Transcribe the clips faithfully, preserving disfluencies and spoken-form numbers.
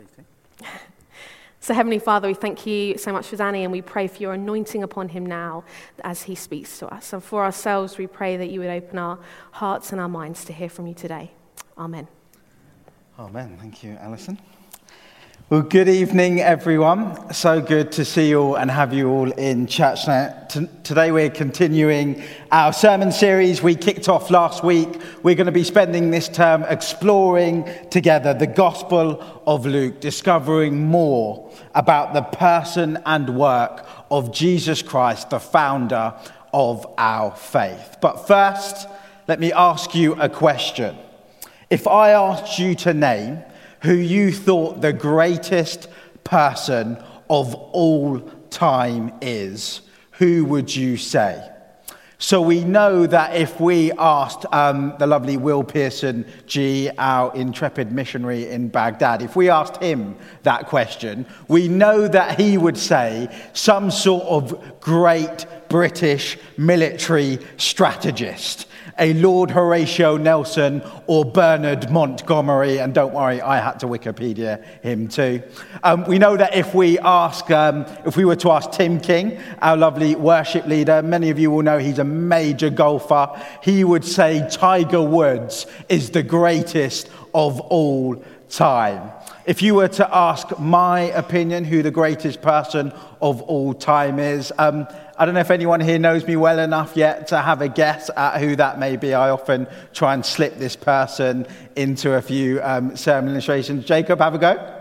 So Heavenly Father, we thank you so much for Danny, and we pray for your anointing upon him now as he speaks to us. And for ourselves, we pray that you would open our hearts and our minds to hear from you today. Amen. Amen. Thank you, Alison. Well, good evening, everyone. So good to see you all and have you all in church now. T- today we're continuing our sermon series we kicked off last week. We're going to be spending this term exploring together the Gospel of Luke, discovering more about the person and work of Jesus Christ, the founder of our faith. But first, let me ask you a question. If I asked you to name who you thought the greatest person of all time is, who would you say? So we know that if we asked um, the lovely Will Pearson G, our intrepid missionary in Baghdad, if we asked him that question, we know that he would say some sort of great British military strategist, a Lord Horatio Nelson or Bernard Montgomery, and don't worry, I had to Wikipedia him too. Um, we know that if we ask, um, if we were to ask Tim King, our lovely worship leader, many of you will know he's a major golfer, he would say Tiger Woods is the greatest of all time. If you were to ask my opinion who the greatest person of all time is, um, I don't know if anyone here knows me well enough yet to have a guess at who that may be. I often try and slip this person into a few um, sermon illustrations. Jacob, have a go.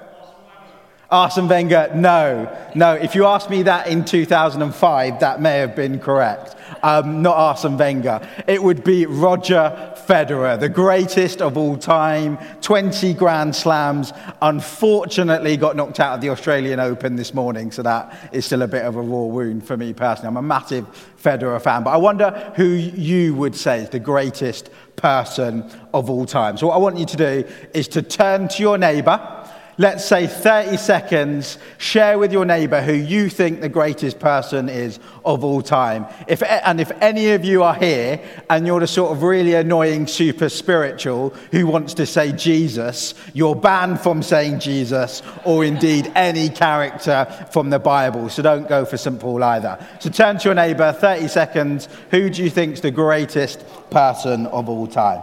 Arsene Wenger, no. No, if you asked me that in two thousand five, that may have been correct. Um, not Arsene Wenger. It would be Roger Federer, the greatest of all time, twenty Grand Slams. Unfortunately, got knocked out of the Australian Open this morning, so that is still a bit of a raw wound for me personally. I'm a massive Federer fan, but I wonder who you would say is the greatest person of all time. So what I want you to do is to turn to your neighbour. Let's say thirty seconds, share with your neighbour who you think the greatest person is of all time. If, and if any of you are here and you're the sort of really annoying super spiritual who wants to say Jesus, you're banned from saying Jesus or indeed any character from the Bible. So don't go for Saint Paul either. So turn to your neighbour, thirty seconds. Who do you think is the greatest person of all time?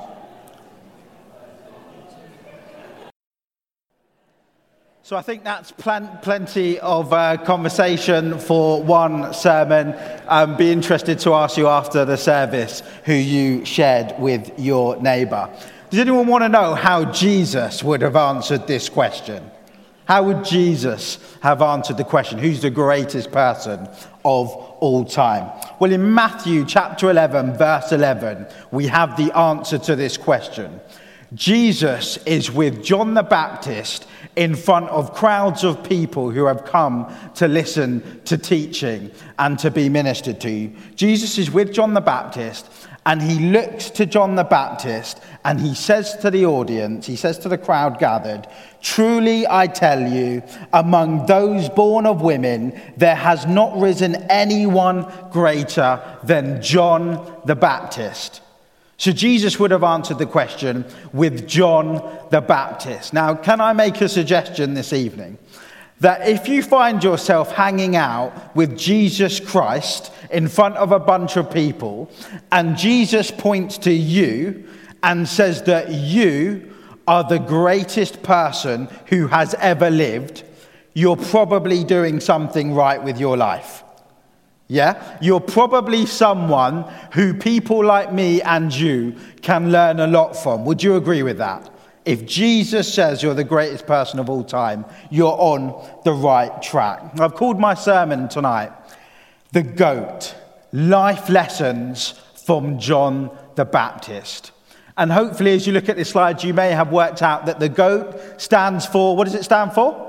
So I think that's pl- plenty of uh, conversation for one sermon. Um, be interested to ask you after the service who you shared with your neighbour. Does anyone want to know how Jesus would have answered this question? How would Jesus have answered the question, who's the greatest person of all time? Well, in Matthew chapter eleven, verse eleven, we have the answer to this question. Jesus is with John the Baptist in front of crowds of people who have come to listen to teaching and to be ministered to. Jesus is with John the Baptist, and he looks to John the Baptist and he says to the audience, he says to the crowd gathered, "Truly I tell you, among those born of women, there has not risen anyone greater than John the Baptist." So Jesus would have answered the question with John the Baptist. Now, can I make a suggestion this evening? That if you find yourself hanging out with Jesus Christ in front of a bunch of people, and Jesus points to you and says that you are the greatest person who has ever lived, you're probably doing something right with your life. Yeah, you're probably someone who people like me and you can learn a lot from. Would you agree with that? If Jesus says you're the greatest person of all time, you're on the right track. I've called my sermon tonight, The GOAT, Life Lessons from John the Baptist. And hopefully as you look at this slide, you may have worked out that the GOAT stands for, what does it stand for?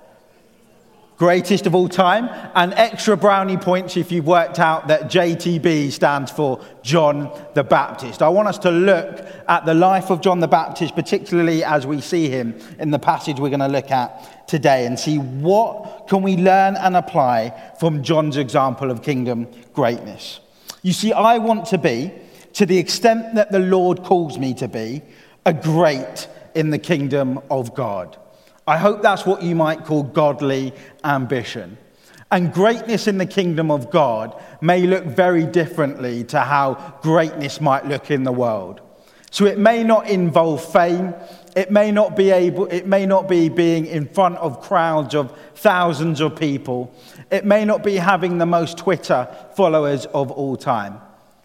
Greatest of all time, and extra brownie points if you've worked out that J T B stands for John the Baptist. I want us to look at the life of John the Baptist, particularly as we see him in the passage we're going to look at today, and see what can we learn and apply from John's example of kingdom greatness. You see, I want to be, to the extent that the Lord calls me to be, a great in the kingdom of God. I hope that's what you might call godly ambition. And greatness in the kingdom of God may look very differently to how greatness might look in the world. So it may not involve fame. It may not be able, it may not be being in front of crowds of thousands of people. It may not be having the most Twitter followers of all time.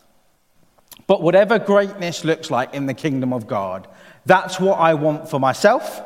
But whatever greatness looks like in the kingdom of God, that's what I want for myself,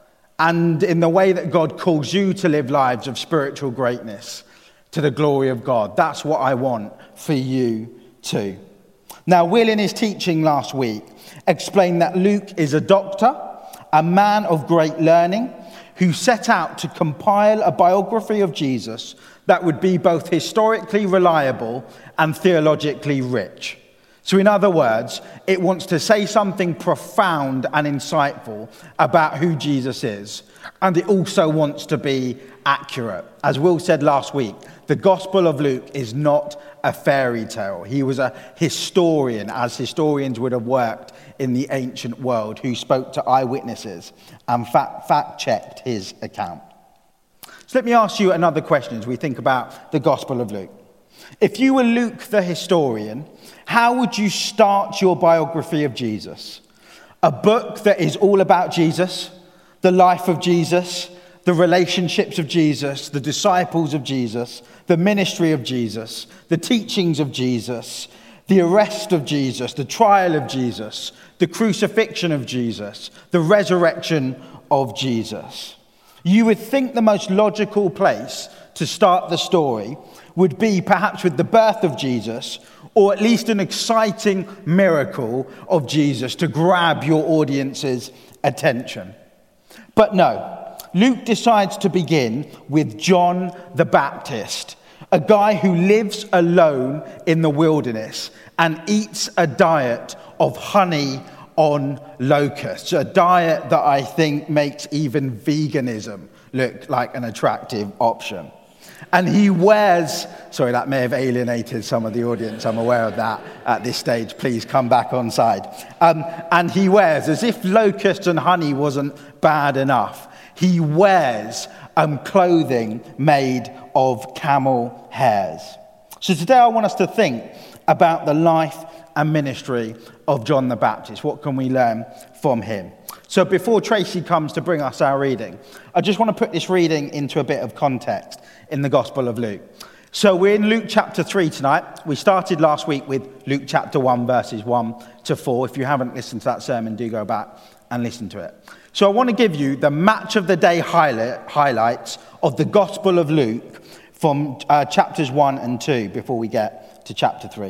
and in the way that God calls you to live lives of spiritual greatness to the glory of God. That's what I want for you too. Now, Will, in his teaching last week, explained that Luke is a doctor, a man of great learning, who set out to compile a biography of Jesus that would be both historically reliable and theologically rich. So in other words, it wants to say something profound and insightful about who Jesus is. And it also wants to be accurate. As Will said last week, the Gospel of Luke is not a fairy tale. He was a historian, as historians would have worked in the ancient world, who spoke to eyewitnesses and fact, fact-checked his account. So let me ask you another question as we think about the Gospel of Luke. If you were Luke the historian, how would you start your biography of Jesus? A book that is all about Jesus, the life of Jesus, the relationships of Jesus, the disciples of Jesus, the ministry of Jesus, the teachings of Jesus, the arrest of Jesus, the trial of Jesus, the crucifixion of Jesus, the resurrection of Jesus. You would think the most logical place to start the story would be perhaps with the birth of Jesus, or at least an exciting miracle of Jesus to grab your audience's attention. But no, Luke decides to begin with John the Baptist, a guy who lives alone in the wilderness and eats a diet of honey on locusts, a diet that I think makes even veganism look like an attractive option. And he wears, sorry, that may have alienated some of the audience, I'm aware of that at this stage, please come back on side. Um, and he wears, as if locusts and honey wasn't bad enough, he wears um, clothing made of camel hairs. So today I want us to think about the life and ministry of John the Baptist. What can we learn from him? So before Tracy comes to bring us our reading, I just want to put this reading into a bit of context in the Gospel of Luke. So we're in Luke chapter three tonight. We started last week with Luke chapter one, verses one to four. If you haven't listened to that sermon, do go back and listen to it. So I want to give you the match of the day highlight, highlights of the Gospel of Luke from uh, chapters one and two before we get to chapter three.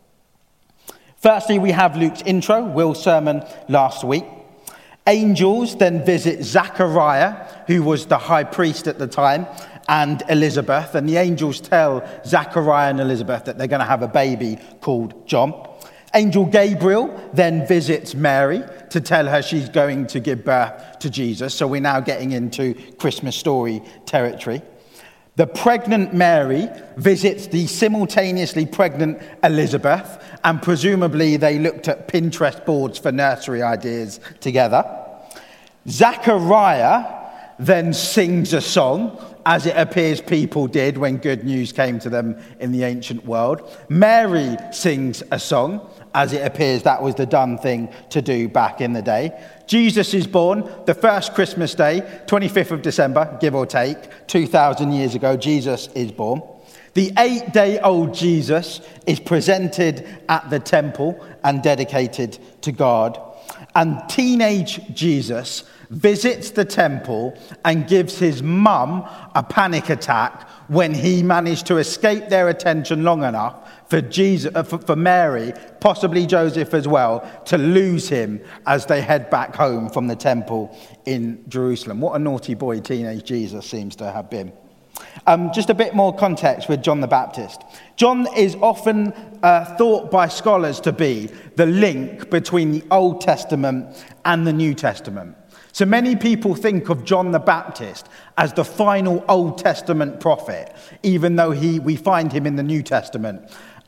Firstly, we have Luke's intro, Will's sermon last week. Angels then visit Zachariah, who was the high priest at the time, and Elizabeth. And the angels tell Zachariah and Elizabeth that they're going to have a baby called John. Angel Gabriel then visits Mary to tell her she's going to give birth to Jesus. So we're now getting into Christmas story territory. The pregnant Mary visits the simultaneously pregnant Elizabeth, and presumably they looked at Pinterest boards for nursery ideas together. Zachariah then sings a song, as it appears people did when good news came to them in the ancient world. Mary sings a song, as it appears that was the done thing to do back in the day. Jesus is born the first Christmas day, twenty-fifth of December, give or take, two thousand years ago, Jesus is born. The eight-day-old Jesus is presented at the temple and dedicated to God. And teenage Jesus visits the temple and gives his mum a panic attack when he managed to escape their attention long enough for Jesus, uh, for, for Mary, possibly Joseph as well, to lose him as they head back home from the temple in Jerusalem. What a naughty boy teenage Jesus seems to have been. Um, just a bit more context with John the Baptist. John is often uh, thought by scholars to be the link between the Old Testament and the New Testament. So many people think of John the Baptist as the final Old Testament prophet, even though he we find him in the New Testament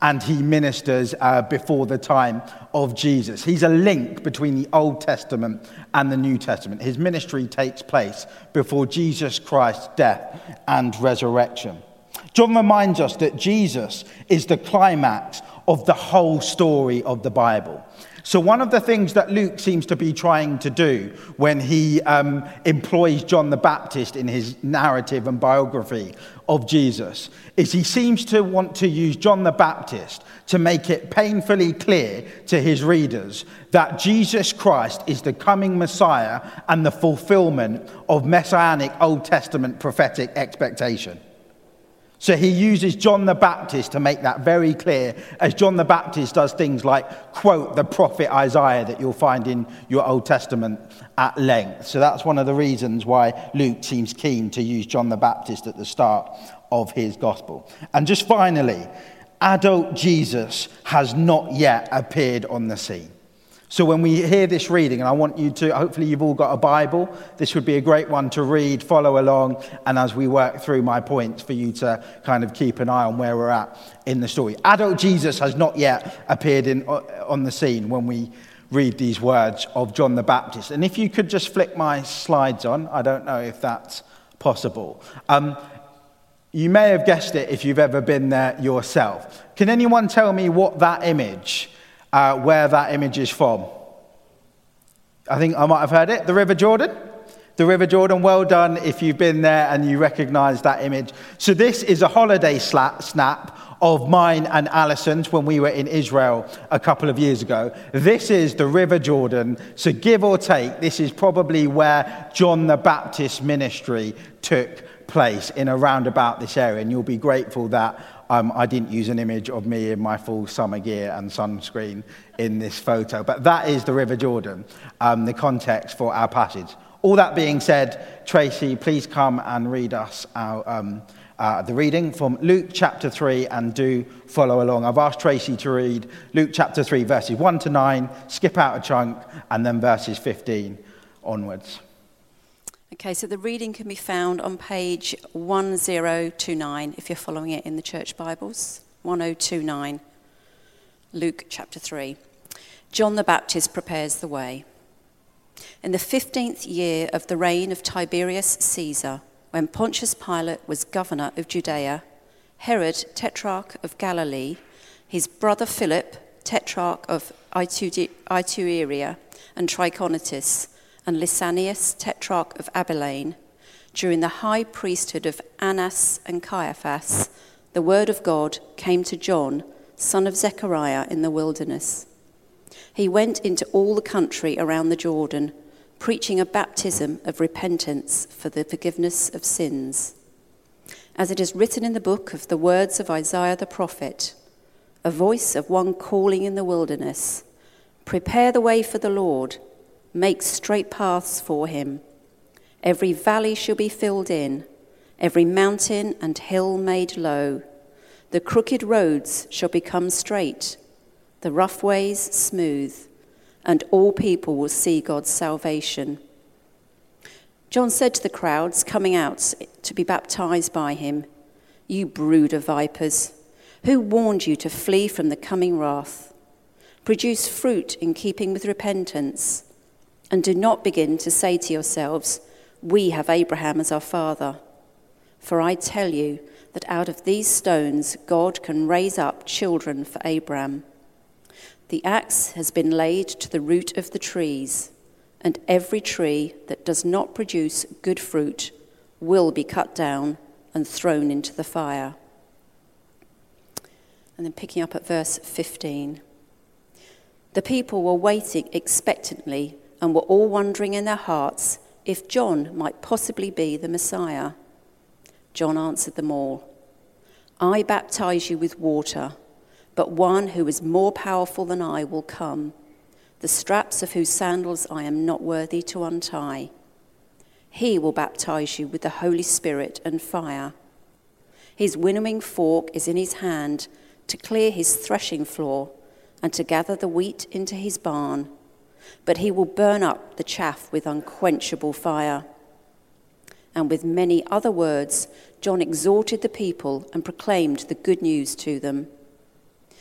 and he ministers uh, before the time of Jesus. He's a link between the Old Testament and the New Testament. His ministry takes place before Jesus Christ's death and resurrection. John reminds us that Jesus is the climax of the whole story of the Bible. So one of the things that Luke seems to be trying to do when he um, employs John the Baptist in his narrative and biography of Jesus is he seems to want to use John the Baptist to make it painfully clear to his readers that Jesus Christ is the coming Messiah and the fulfillment of messianic Old Testament prophetic expectation. So he uses John the Baptist to make that very clear, as John the Baptist does things like quote the prophet Isaiah that you'll find in your Old Testament at length. So that's one of the reasons why Luke seems keen to use John the Baptist at the start of his gospel. And just finally, adult Jesus has not yet appeared on the scene. So when we hear this reading, and I want you to, hopefully you've all got a Bible, this would be a great one to read, follow along, and as we work through my points for you to kind of keep an eye on where we're at in the story. Adult Jesus has not yet appeared in, on the scene when we read these words of John the Baptist. And if you could just flick my slides on, I don't know if that's possible. Um, you may have guessed it if you've ever been there yourself. Can anyone tell me what that image Uh, where that image is from? I think I might have heard it. The River Jordan? The River Jordan. Well done if you've been there and you recognise that image. So this is a holiday sla- snap of mine and Alison's when we were in Israel a couple of years ago. This is the River Jordan. So give or take, this is probably where John the Baptist's ministry took place, in around about this area. And you'll be grateful that Um, I didn't use an image of me in my full summer gear and sunscreen in this photo. But that is the River Jordan, um, the context for our passage. All that being said, Tracy, please come and read us our, um, uh, the reading from Luke chapter three, and do follow along. I've asked Tracy to read Luke chapter three, verses one to nine, skip out a chunk, and then verses fifteen onwards. Okay, so the reading can be found on page one oh two nine if you're following it in the church Bibles. one oh two nine, Luke chapter three. John the Baptist prepares the way. In the fifteenth year of the reign of Tiberius Caesar, when Pontius Pilate was governor of Judea, Herod, tetrarch of Galilee, his brother Philip, tetrarch of Iturea and Trachonitis, and Lysanias, tetrarch of Abilene, during the high priesthood of Annas and Caiaphas, the word of God came to John, son of Zechariah, in the wilderness. He went into all the country around the Jordan, preaching a baptism of repentance for the forgiveness of sins. As it is written in the book of the words of Isaiah the prophet, a voice of one calling in the wilderness, prepare the way for the Lord, make straight paths for him. Every valley shall be filled in, every mountain and hill made low. The crooked roads shall become straight, the rough ways smooth, and all people will see God's salvation. John said to the crowds coming out to be baptized by him, "You brood of vipers, who warned you to flee from the coming wrath? Produce fruit in keeping with repentance. And do not begin to say to yourselves, 'We have Abraham as our father.' For I tell you that out of these stones God can raise up children for Abraham. The axe has been laid to the root of the trees, and every tree that does not produce good fruit will be cut down and thrown into the fire." And then picking up at verse fifteen. The people were waiting expectantly and were all wondering in their hearts if John might possibly be the Messiah. John answered them all, "I baptize you with water, but one who is more powerful than I will come, the straps of whose sandals I am not worthy to untie. He will baptize you with the Holy Spirit and fire. His winnowing fork is in his hand to clear his threshing floor and to gather the wheat into his barn, but he will burn up the chaff with unquenchable fire." And with many other words, John exhorted the people and proclaimed the good news to them.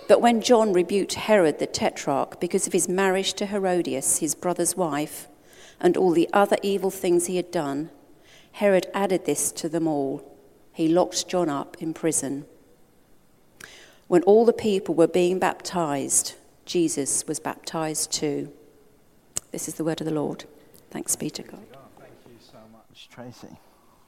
But when John rebuked Herod the Tetrarch because of his marriage to Herodias, his brother's wife, and all the other evil things he had done, Herod added this to them all. He locked John up in prison. When all the people were being baptized, Jesus was baptized too. This is the word of the Lord. Thanks be to God. Thank you so much, Tracy.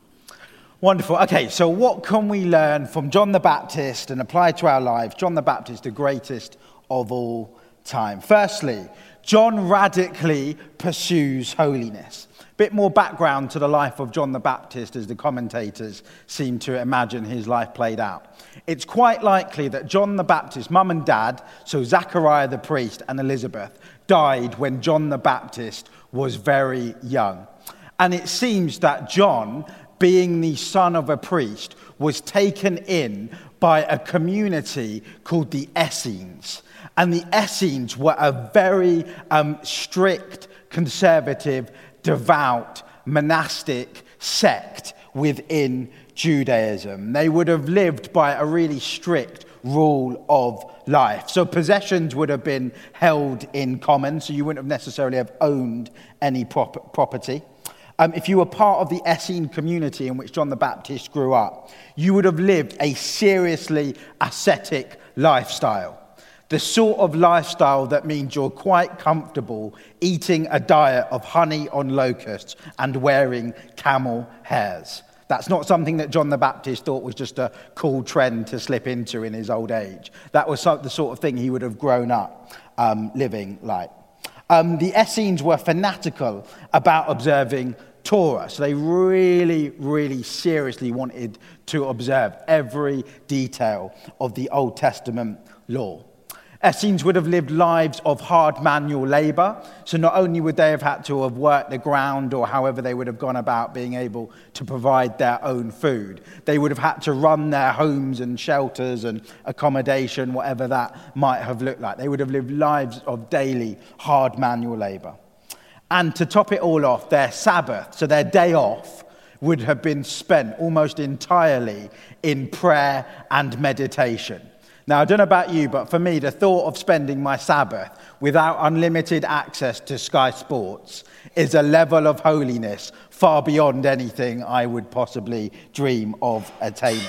Wonderful. Okay, so what can we learn from John the Baptist and apply to our lives? John the Baptist, the greatest of all time. Firstly, John radically pursues holiness. A bit more background to the life of John the Baptist as the commentators seem to imagine his life played out. It's quite likely that John the Baptist, mum and dad, so Zachariah the priest and Elizabeth, died when John the Baptist was very young. And it seems that John, being the son of a priest, was taken in by a community called the Essenes. And the Essenes were a very um, strict, conservative, devout, monastic sect within Judaism. They would have lived by a really strict rule of life. So possessions would have been held in common, so you wouldn't have necessarily have owned any prop- property. Um, if you were part of the Essene community in which John the Baptist grew up, you would have lived a seriously ascetic lifestyle. The sort of lifestyle that means you're quite comfortable eating a diet of honey on locusts and wearing camel hairs. That's not something that John the Baptist thought was just a cool trend to slip into in his old age. That was the sort of thing he would have grown up um, living like. Um, the Essenes were fanatical about observing Torah, so they really, really seriously wanted to observe every detail of the Old Testament law. Essenes would have lived lives of hard manual labour, so not only would they have had to have worked the ground or however they would have gone about being able to provide their own food, they would have had to run their homes and shelters and accommodation, whatever that might have looked like. They would have lived lives of daily hard manual labour. And to top it all off, their Sabbath, so their day off, would have been spent almost entirely in prayer and meditation. Now, I don't know about you, but for me, the thought of spending my Sabbath without unlimited access to Sky Sports is a level of holiness far beyond anything I would possibly dream of attaining.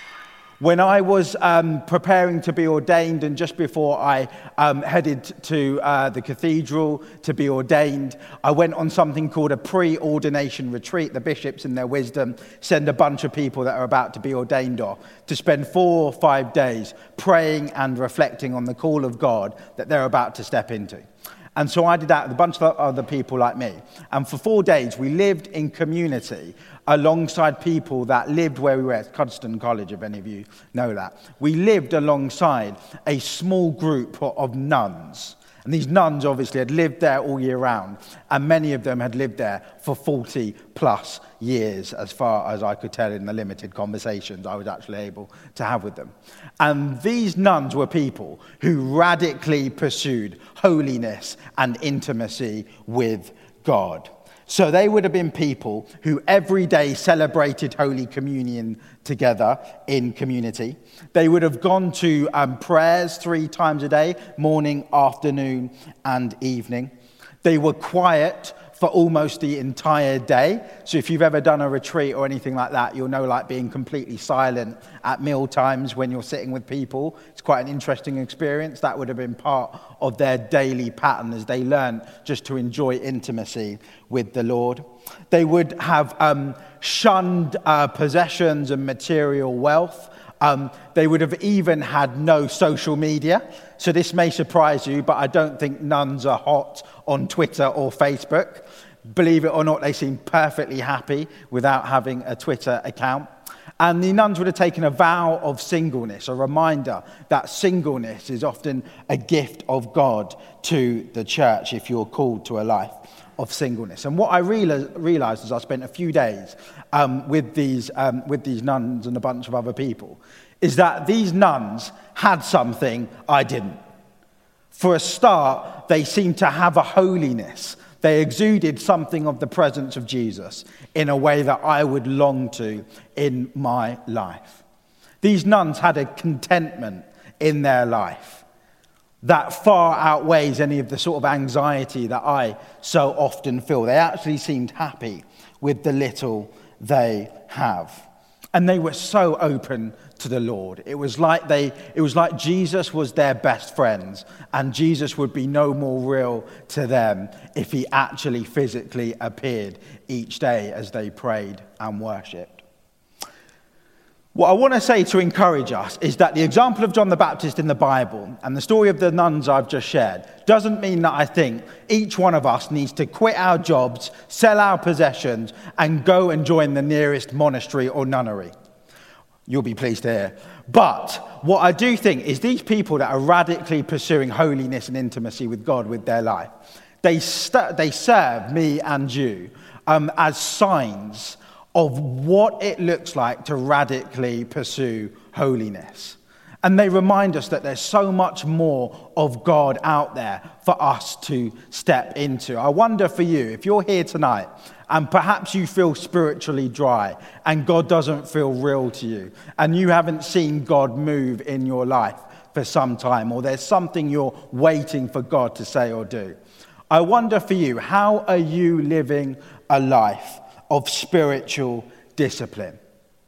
When I was um, preparing to be ordained, and just before I um, headed to uh, the cathedral to be ordained, I went on something called a pre-ordination retreat. The bishops, in their wisdom, send a bunch of people that are about to be ordained off to spend four or five days praying and reflecting on the call of God that they're about to step into. And so I did that with a bunch of other people like me. And for four days, we lived in community alongside people that lived where we were at Cuddesdon College, if any of you know that. We lived alongside a small group of nuns. And these nuns obviously had lived there all year round, and many of them had lived there for forty plus years, as far as I could tell in the limited conversations I was actually able to have with them. And these nuns were people who radically pursued holiness and intimacy with God. So they would have been people who every day celebrated Holy Communion together in community. They would have gone to um, prayers three times a day, morning, afternoon, and evening. They were quiet for almost the entire day. So if you've ever done a retreat or anything like that, you'll know like being completely silent at meal times when you're sitting with people. It's quite an interesting experience. That would have been part of their daily pattern as they learned just to enjoy intimacy with the Lord. They would have um, shunned uh, possessions and material wealth. Um, they would have even had no social media. So this may surprise you, but I don't think nuns are hot on Twitter or Facebook. Believe it or not, they seem perfectly happy without having a Twitter account. And the nuns would have taken a vow of singleness, a reminder that singleness is often a gift of God to the church if you're called to a life of singleness. And what I realized as I spent a few days um, with these um, with these nuns and a bunch of other people is that these nuns had something I didn't. For a start, they seemed to have a holiness. They exuded something of the presence of Jesus in a way that I would long to in my life. These nuns had a contentment in their life that far outweighs any of the sort of anxiety that I so often feel. They actually seemed happy with the little they have. And they were so open to the Lord. It was like they, it was like Jesus was their best friends, and Jesus would be no more real to them if he actually physically appeared each day as they prayed and worshipped. What I want to say to encourage us is that the example of John the Baptist in the Bible and the story of the nuns I've just shared doesn't mean that I think each one of us needs to quit our jobs, sell our possessions, and go and join the nearest monastery or nunnery. You'll be pleased to hear. But what I do think is these people that are radically pursuing holiness and intimacy with God with their life, they, st- they serve me and you um, as signs of what it looks like to radically pursue holiness. And they remind us that there's so much more of God out there for us to step into. I wonder for you, if you're here tonight and perhaps you feel spiritually dry and God doesn't feel real to you and you haven't seen God move in your life for some time, or there's something you're waiting for God to say or do, I wonder for you, how are you living a life of spiritual discipline?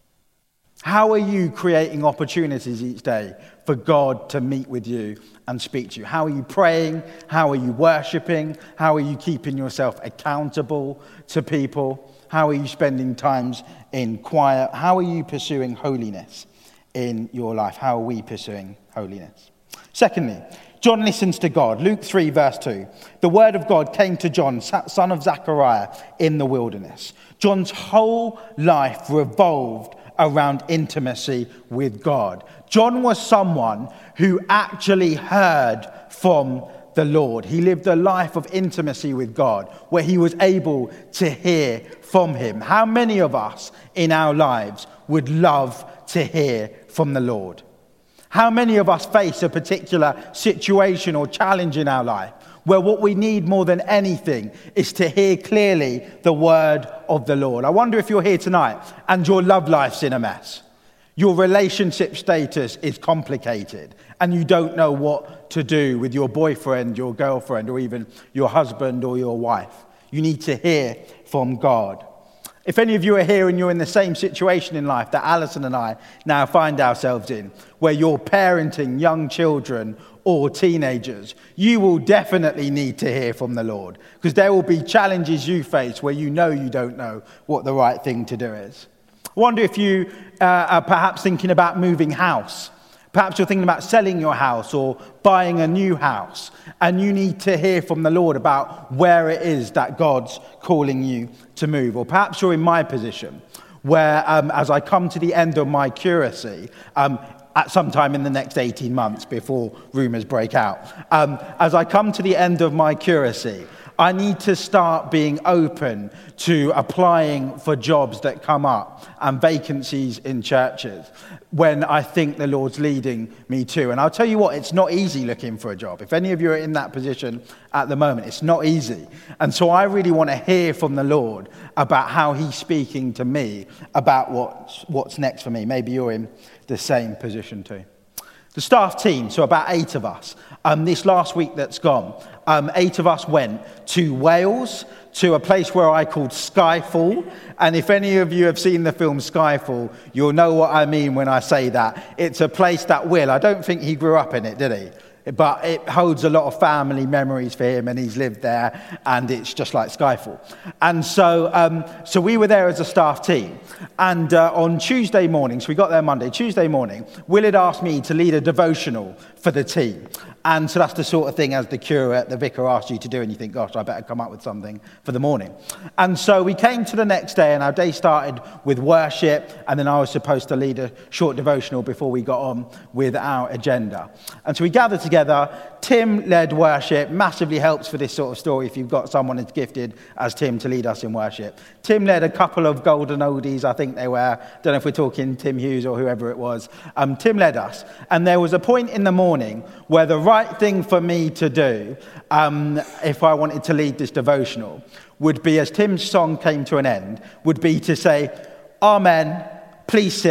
How are you creating opportunities each day for God to meet with you and speak to you? How are you praying? How are you worshipping? How are you keeping yourself accountable to people? How are you spending times in quiet? How are you pursuing holiness in your life? How are we pursuing holiness? Secondly, John listens to God. Luke three, verse two. The word of God came to John, son of Zechariah, in the wilderness. John's whole life revolved around intimacy with God. John was someone who actually heard from the Lord. He lived a life of intimacy with God, where he was able to hear from him. How many of us in our lives would love to hear from the Lord? How many of us face a particular situation or challenge in our life where what we need more than anything is to hear clearly the word of the Lord? I wonder if you're here tonight and your love life's in a mess. Your relationship status is complicated and you don't know what to do with your boyfriend, your girlfriend, or even your husband or your wife. You need to hear from God. If any of you are here and you're in the same situation in life that Alison and I now find ourselves in, where you're parenting young children or teenagers, you will definitely need to hear from the Lord, because there will be challenges you face where you know you don't know what the right thing to do is. I wonder if you uh, are perhaps thinking about moving house. Perhaps you're thinking about selling your house or buying a new house, and you need to hear from the Lord about where it is that God's calling you to move. Or perhaps you're in my position, where um, as I come to the end of my curacy, um, at some time in the next eighteen months before rumours break out, um, as I come to the end of my curacy, I need to start being open to applying for jobs that come up and vacancies in churches when I think the Lord's leading me to. And I'll tell you what, it's not easy looking for a job. If any of you are in that position at the moment, it's not easy. And so I really want to hear from the Lord about how he's speaking to me about what's, what's next for me. Maybe you're in the same position too. The staff team, so about eight of us, um, this last week that's gone, um, eight of us went to Wales, to a place where I called Skyfall. And if any of you have seen the film Skyfall, you'll know what I mean when I say that. It's a place that Will, I don't think he grew up in it, did he? But it holds a lot of family memories for him, and he's lived there, and it's just like Skyfall. And so um, so we were there as a staff team. And uh, on Tuesday morning, so we got there Monday, Tuesday morning, Will had asked me to lead a devotional for the team. And so that's the sort of thing as the curate, the vicar asks you to do, and you think, gosh, I better come up with something for the morning. And so we came to the next day, and our day started with worship, and then I was supposed to lead a short devotional before we got on with our agenda. And so we gathered together. Tim led worship. Massively helps for this sort of story if you've got someone as gifted as Tim to lead us in worship. Tim led a couple of golden oldies, I think they were. Don't know if we're talking Tim Hughes or whoever it was. Um, Tim led us. And there was a point in the morning where the right thing for me to do, um, if I wanted to lead this devotional, would be, as Tim's song came to an end, would be to say, Amen, please sit,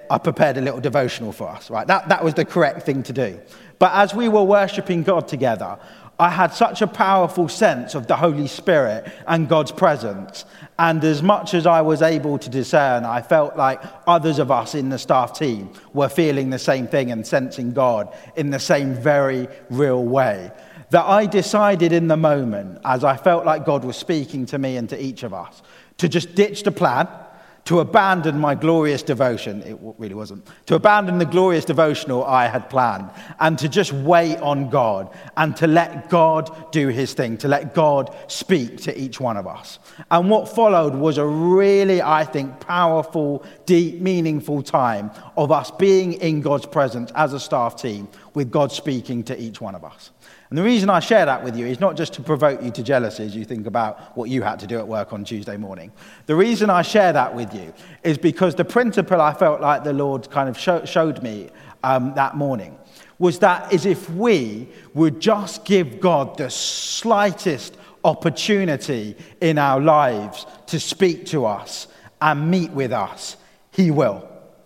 I prepared a little devotional for us, right? That, that was the correct thing to do. But as we were worshipping God together, I had such a powerful sense of the Holy Spirit and God's presence. And as much as I was able to discern, I felt like others of us in the staff team were feeling the same thing and sensing God in the same very real way. That I decided in the moment, as I felt like God was speaking to me and to each of us, to just ditch the plan, to abandon my glorious devotion, it really wasn't, to abandon the glorious devotional I had planned, and to just wait on God, and to let God do his thing, to let God speak to each one of us. And what followed was a really, I think, powerful, deep, meaningful time of us being in God's presence as a staff team, with God speaking to each one of us. And the reason I share that with you is not just to provoke you to jealousy as you think about what you had to do at work on Tuesday morning. The reason I share that with you is because the principle I felt like the Lord kind of show, showed me um, that morning was that is if we would just give God the slightest opportunity in our lives to speak to us and meet with us, he will.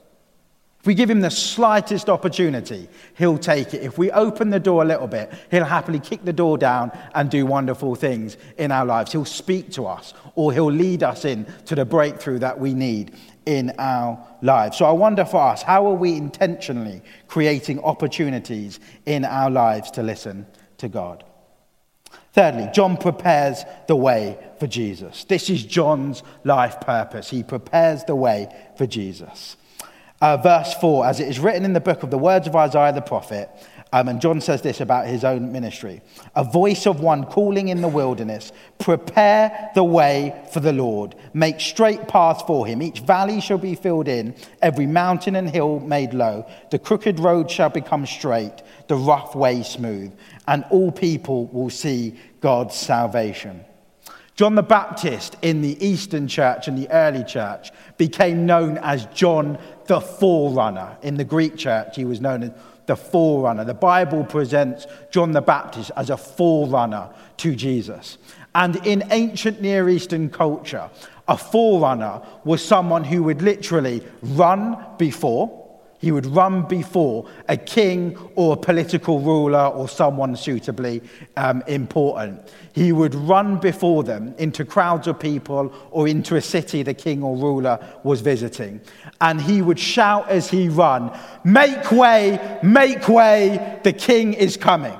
If we give him the slightest opportunity, he'll take it. If we open the door a little bit, he'll happily kick the door down and do wonderful things in our lives. He'll speak to us, or he'll lead us in to the breakthrough that we need in our lives. So I wonder for us, how are we intentionally creating opportunities in our lives to listen to God? Thirdly, John prepares the way for Jesus. This is John's life purpose. He prepares the way for Jesus. Uh, verse four, as it is written in the book of the words of Isaiah the prophet, um, and John says this about his own ministry, a voice of one calling in the wilderness, prepare the way for the Lord, make straight paths for him. Each valley shall be filled in, every mountain and hill made low. The crooked road shall become straight, the rough way smooth, and all people will see God's salvation. John the Baptist in the Eastern church and the early church became known as John the Forerunner. In the Greek church, he was known as the Forerunner. The Bible presents John the Baptist as a forerunner to Jesus. And in ancient Near Eastern culture, a forerunner was someone who would literally run before. He would run before a king or a political ruler or someone suitably um, important. He would run before them into crowds of people or into a city the king or ruler was visiting. And he would shout as he ran, "Make way, make way, the king is coming."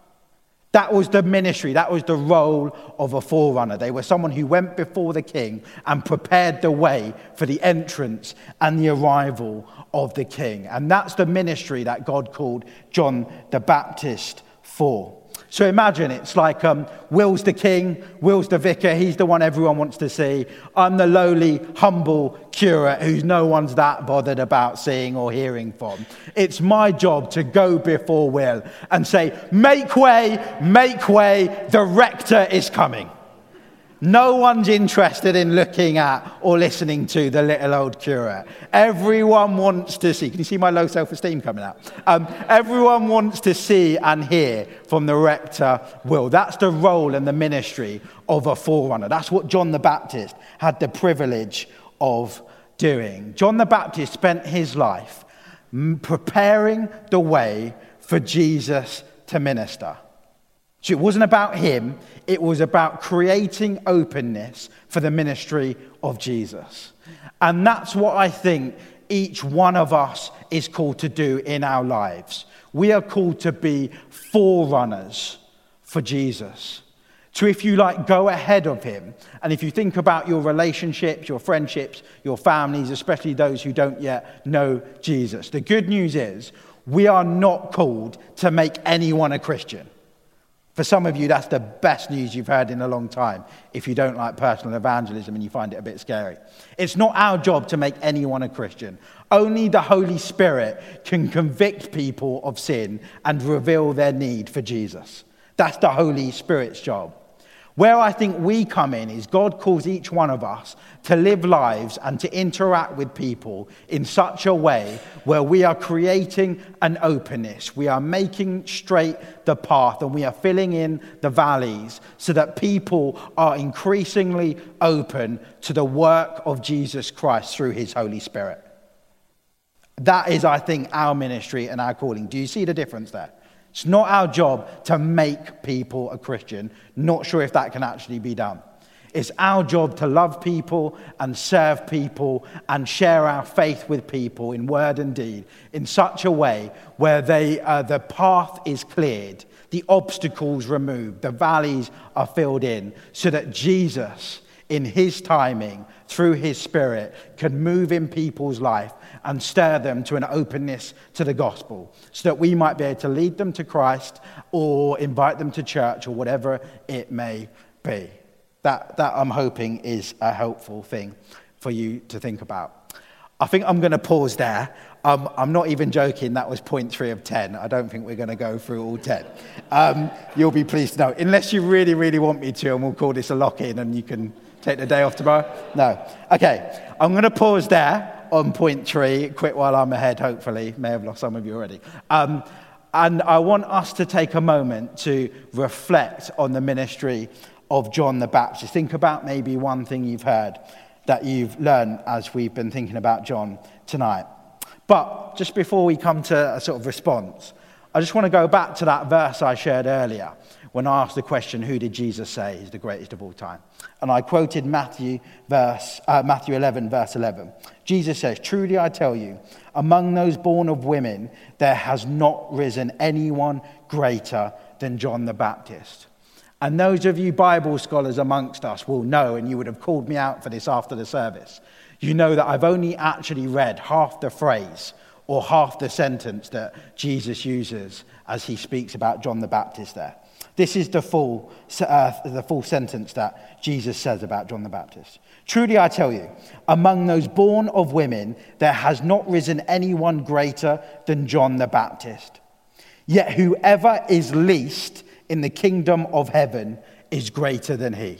That was the ministry, that was the role of a forerunner. They were someone who went before the king and prepared the way for the entrance and the arrival of the king. And that's the ministry that God called John the Baptist for. So imagine it's like um, Will's the king, Will's the vicar, he's the one everyone wants to see. I'm the lowly, humble curate who no one's that bothered about seeing or hearing from. It's my job to go before Will and say, make way, make way, the rector is coming. No one's interested in looking at or listening to the little old curate. Everyone wants to see. Can you see my low self-esteem coming out? Um, everyone wants to see and hear from the rector Will. That's the role and the ministry of a forerunner. That's what John the Baptist had the privilege of doing. John the Baptist spent his life preparing the way for Jesus to minister. So it wasn't about him, it was about creating openness for the ministry of Jesus. And that's what I think each one of us is called to do in our lives. We are called to be forerunners for Jesus. To, if you like, go ahead of him. And if you think about your relationships, your friendships, your families, especially those who don't yet know Jesus, the good news is we are not called to make anyone a Christian. For some of you, that's the best news you've heard in a long time, if you don't like personal evangelism and you find it a bit scary. It's not our job to make anyone a Christian. Only the Holy Spirit can convict people of sin and reveal their need for Jesus. That's the Holy Spirit's job. Where I think we come in is God calls each one of us to live lives and to interact with people in such a way where we are creating an openness. We are making straight the path and we are filling in the valleys so that people are increasingly open to the work of Jesus Christ through his Holy Spirit. That is, I think, our ministry and our calling. Do you see the difference there? It's not our job to make people a Christian. Not sure if that can actually be done. It's our job to love people and serve people and share our faith with people in word and deed in such a way where they, uh, the path is cleared, the obstacles removed, the valleys are filled in, so that Jesus, in his timing, through his Spirit, can move in people's life and stir them to an openness to the gospel, so that we might be able to lead them to Christ or invite them to church or whatever it may be. That, that I'm hoping is a helpful thing for you to think about. I think I'm going to pause there. Um, I'm not even joking. That was point three of ten. I don't think we're going to go through all ten. Um, you'll be pleased to know. Unless you really, really want me to, and we'll call this a lock-in and you can take the day off tomorrow. No. Okay. I'm going to pause there on point three. Quit while I'm ahead, hopefully. May have lost some of you already. Um, and I want us to take a moment to reflect on the ministry of John the Baptist. Think about maybe one thing you've heard that you've learned as we've been thinking about John tonight. But just before we come to a sort of response, I just want to go back to that verse I shared earlier when I asked the question, who did Jesus say is the greatest of all time? And I quoted Matthew verse uh, Matthew eleven, verse eleven. Jesus says, "Truly I tell you, among those born of women, there has not risen anyone greater than John the Baptist." And those of you Bible scholars amongst us will know, and you would have called me out for this after the service, you know that I've only actually read half the phrase or half the sentence that Jesus uses as he speaks about John the Baptist there. This is the full, uh, the full sentence that Jesus says about John the Baptist. "Truly I tell you, among those born of women, there has not risen anyone greater than John the Baptist. Yet whoever is least in the kingdom of heaven is greater than he."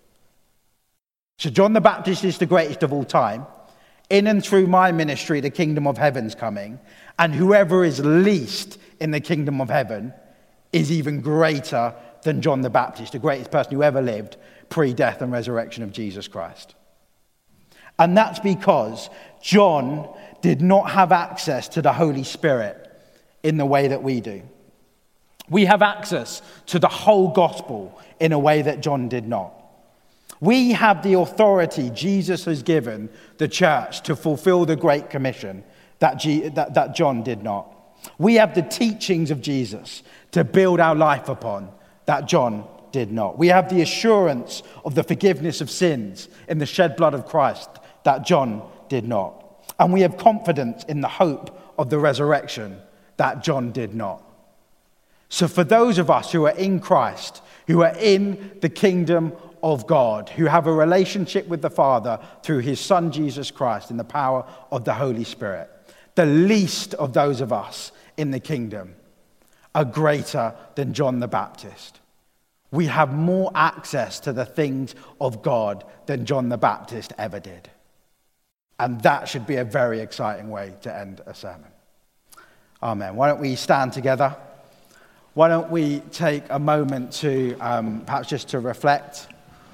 So John the Baptist is the greatest of all time. In and through my ministry, the kingdom of heaven's coming. And whoever is least in the kingdom of heaven is even greater than John the Baptist, the greatest person who ever lived pre-death and resurrection of Jesus Christ. And that's because John did not have access to the Holy Spirit in the way that we do. We have access to the whole gospel in a way that John did not. We have the authority Jesus has given the church to fulfill the Great Commission that, G- that, that John did not. We have the teachings of Jesus to build our life upon that John did not. We have the assurance of the forgiveness of sins in the shed blood of Christ that John did not. And we have confidence in the hope of the resurrection that John did not. So for those of us who are in Christ, who are in the kingdom of God, who have a relationship with the Father through his Son Jesus Christ in the power of the Holy Spirit, the least of those of us in the kingdom are greater than John the Baptist. We have more access to the things of God than John the Baptist ever did. And that should be a very exciting way to end a sermon. Amen. Why don't we stand together? Why don't we take a moment to um, perhaps just to reflect?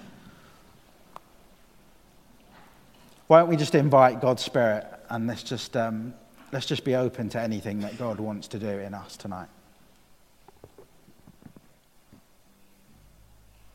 Why don't we just invite God's Spirit and let's just um, let's just be open to anything that God wants to do in us tonight.